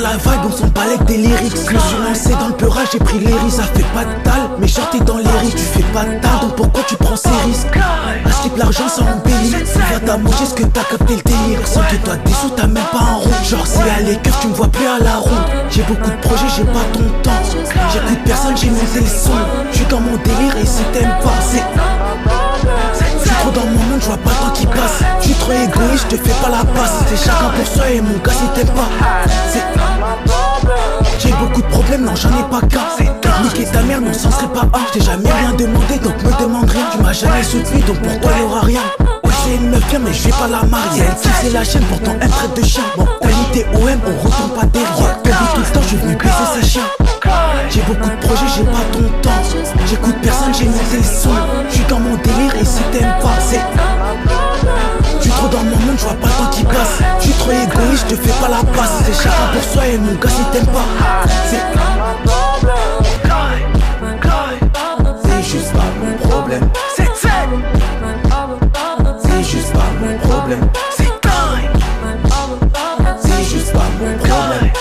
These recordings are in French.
la vibe, on s'en balait avec des lyrics. Je me suis lancé dans le peurage, j'ai pris les risques. Ça fait pas de dalle, mais genre t'es dans les risques. Tu fais pas de dalle, donc pourquoi tu prends ces risques? Acheter l'argent ça embellit. Tu vas t'amonger ce que t'as capté le délire. Sans que toi des sous, t'as même pas un rond. Genre c'est à l'écœur, tu me vois plus à la ronde. J'ai beaucoup de projets, j'ai pas ton temps. J'écoute personne, j'ai monté le son. J'suis dans mon délire et si t'aimes pas, c'est... J'suis trop dans mon monde, j'vois pas le temps qui passe. J'suis trop égoïste, j'te fais pas la passe. C'est chacun pour soi et mon gars si t'aimes pas, c'est... J'ai beaucoup de problèmes, non j'en ai pas qu'un. Niquer ta mère, non ça serait pas un. J't'ai jamais rien demandé, donc me demande rien. Tu m'as jamais soutenu, donc pour toi y'aura rien. Ouais c'est une meuf bien mais je vais pas la marier. Elle kiffe la chaîne, pourtant elle traite de chien. Bon, qualité OM, on retourne pas derrière. Elle dit tout le temps, je suis venu baiser ses chiens. J'ai beaucoup de projets, j'ai pas ton temps. J'écoute personne, j'ai monté le son. J'suis dans mon délire et si t'aimes pas, c'est... J'suis trop dans mon monde, j'vois pas le temps qui passe. J'suis trop égoïste, j'te fais pas la passe. C'est chacun pour soi et mon gars si t'aimes pas, c'est... C'est juste pas mon problème. C'est juste pas mon problème. C'est juste pas mon problème.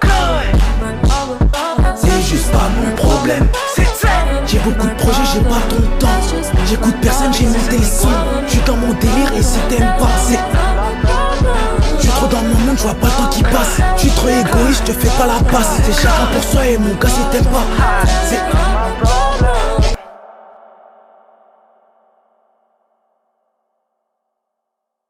C'est juste pas mon problème. J'ai beaucoup de projets, j'ai pas ton temps. J'écoute personne, j'ai monté le son. J'suis dans mon délire et si t'aimes pas, c'est... J'suis trop dans mon monde, j'vois pas le temps qui passe. J'suis trop égoïste, j'te fais pas la passe. C'est chacun pour soi et mon gars si t'aimes pas, c'est...